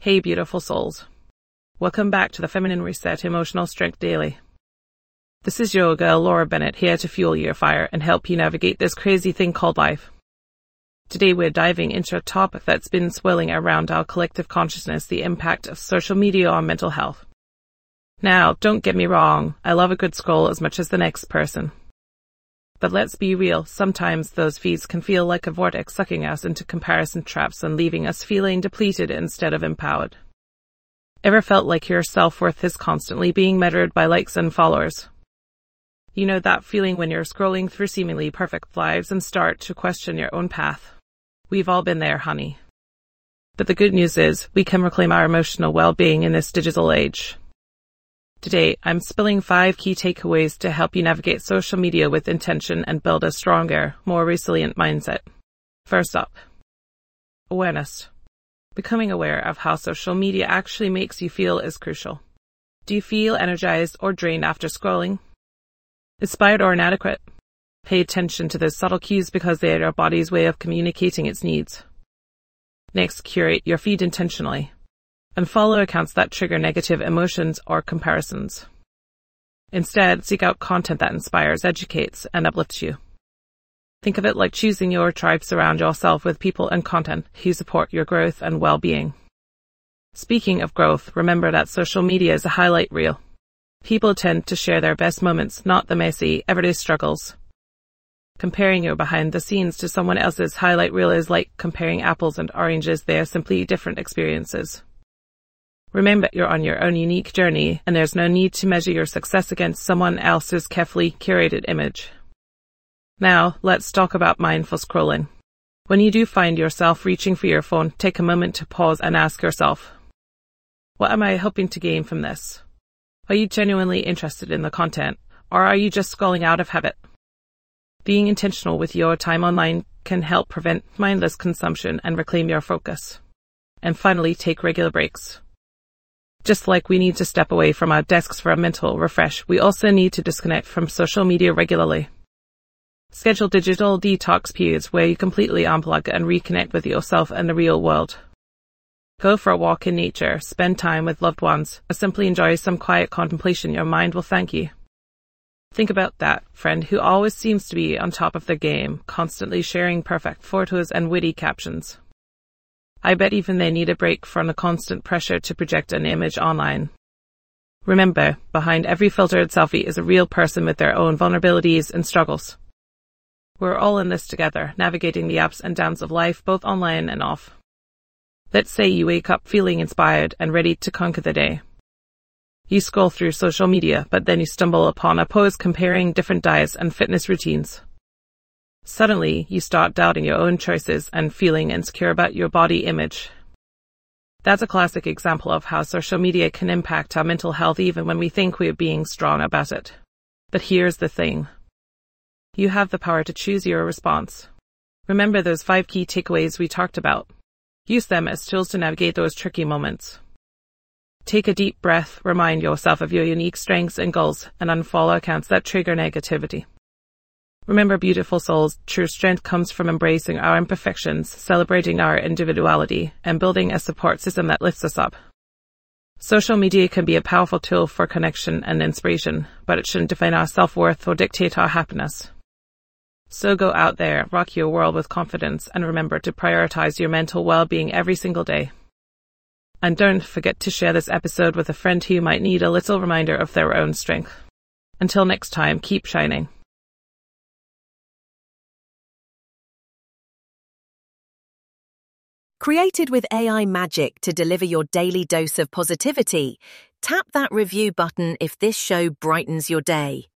Hey, beautiful souls. Welcome back to the Feminine Reset Emotional Strength Daily. This is your girl, Laura Bennett, here to fuel your fire and help you navigate this crazy thing called life. Today we're diving into a topic that's been swirling around our collective consciousness, the impact of social media on mental health. Now, don't get me wrong, I love a good scroll as much as the next person. But let's be real, sometimes those feeds can feel like a vortex sucking us into comparison traps and leaving us feeling depleted instead of empowered. Ever felt like your self-worth is constantly being measured by likes and followers? You know that feeling when you're scrolling through seemingly perfect lives and start to question your own path? We've all been there, honey. But the good news is, we can reclaim our emotional well-being in this digital age. Today, I'm spilling 5 key takeaways to help you navigate social media with intention and build a stronger, more resilient mindset. First up, awareness. Becoming aware of how social media actually makes you feel is crucial. Do you feel energized or drained after scrolling? Inspired or inadequate? Pay attention to those subtle cues because they are your body's way of communicating its needs. Next, curate your feed intentionally. Unfollow accounts that trigger negative emotions or comparisons. Instead, seek out content that inspires, educates, and uplifts you. Think of it like choosing your tribe. Surround yourself with people and content who support your growth and well-being. Speaking of growth, remember that social media is a highlight reel. People tend to share their best moments, not the messy, everyday struggles. Comparing your behind the scenes to someone else's highlight reel is like comparing apples and oranges. They are simply different experiences. Remember, you're on your own unique journey, and there's no need to measure your success against someone else's carefully curated image. Now, let's talk about mindful scrolling. When you do find yourself reaching for your phone, take a moment to pause and ask yourself, what am I hoping to gain from this? Are you genuinely interested in the content, or are you just scrolling out of habit? Being intentional with your time online can help prevent mindless consumption and reclaim your focus. And finally, take regular breaks. Just like we need to step away from our desks for a mental refresh, we also need to disconnect from social media regularly. Schedule digital detox periods where you completely unplug and reconnect with yourself and the real world. Go for a walk in nature, spend time with loved ones, or simply enjoy some quiet contemplation. Your mind will thank you. Think about that friend who always seems to be on top of their game, constantly sharing perfect photos and witty captions. I bet even they need a break from the constant pressure to project an image online. Remember, behind every filtered selfie is a real person with their own vulnerabilities and struggles. We're all in this together, navigating the ups and downs of life, both online and off. Let's say you wake up feeling inspired and ready to conquer the day. You scroll through social media, but then you stumble upon a post comparing different diets and fitness routines. Suddenly, you start doubting your own choices and feeling insecure about your body image. That's a classic example of how social media can impact our mental health even when we think we're being strong about it. But here's the thing. You have the power to choose your response. Remember those 5 key takeaways we talked about. Use them as tools to navigate those tricky moments. Take a deep breath, remind yourself of your unique strengths and goals, and unfollow accounts that trigger negativity. Remember, beautiful souls, true strength comes from embracing our imperfections, celebrating our individuality, and building a support system that lifts us up. Social media can be a powerful tool for connection and inspiration, but it shouldn't define our self-worth or dictate our happiness. So go out there, rock your world with confidence, and remember to prioritize your mental well-being every single day. And don't forget to share this episode with a friend who might need a little reminder of their own strength. Until next time, keep shining. Created with AI magic to deliver your daily dose of positivity, tap that review button if this show brightens your day.